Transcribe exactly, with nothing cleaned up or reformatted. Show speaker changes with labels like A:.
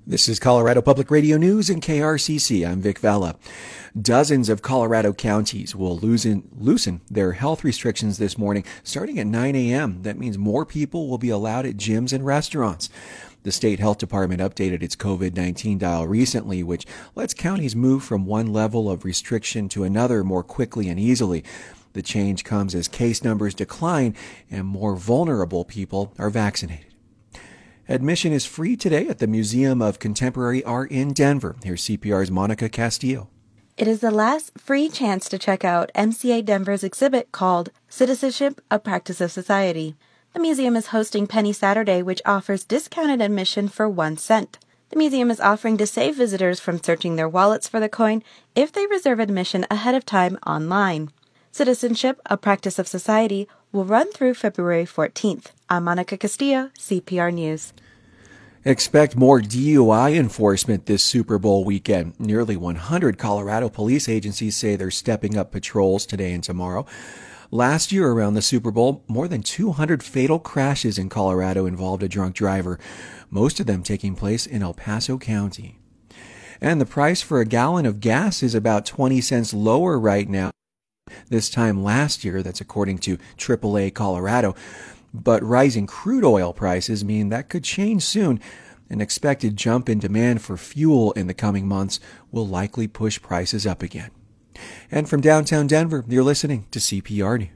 A: This is Colorado Public Radio News and K R C C. I'm Vic Vella. Dozens of Colorado counties will loosen, loosen their health restrictions this morning, starting at nine a.m. That means more people will be allowed at gyms and restaurants. The state health department updated its COVID nineteen dial recently, which lets counties move from one level of restriction to another more quickly and easily. The change comes as case numbers decline and more vulnerable people are vaccinated. Admission is free today at the Museum of Contemporary Art in Denver. Here's C P R's Monica Castillo.
B: It is the last free chance to check out M C A Denver's exhibit called Citizenship, a Practice of Society. The museum is hosting Penny Saturday, which offers discounted admission for one cent. The museum is offering to save visitors from searching their wallets for the coin if they reserve admission ahead of time online. Citizenship, a Practice of Society will run through February fourteenth. I'm Monica Castillo, C P R News.
A: Expect more D U I enforcement this Super Bowl weekend. Nearly one hundred Colorado police agencies say they're stepping up patrols today and tomorrow. Last year around the Super Bowl, more than two hundred fatal crashes in Colorado involved a drunk driver, most of them taking place in El Paso County. And the price for a gallon of gas is about twenty cents lower right now. This time last year, that's according to triple A Colorado. But rising crude oil prices mean that could change soon. An expected jump in demand for fuel in the coming months will likely push prices up again. And from downtown Denver, you're listening to C P R News.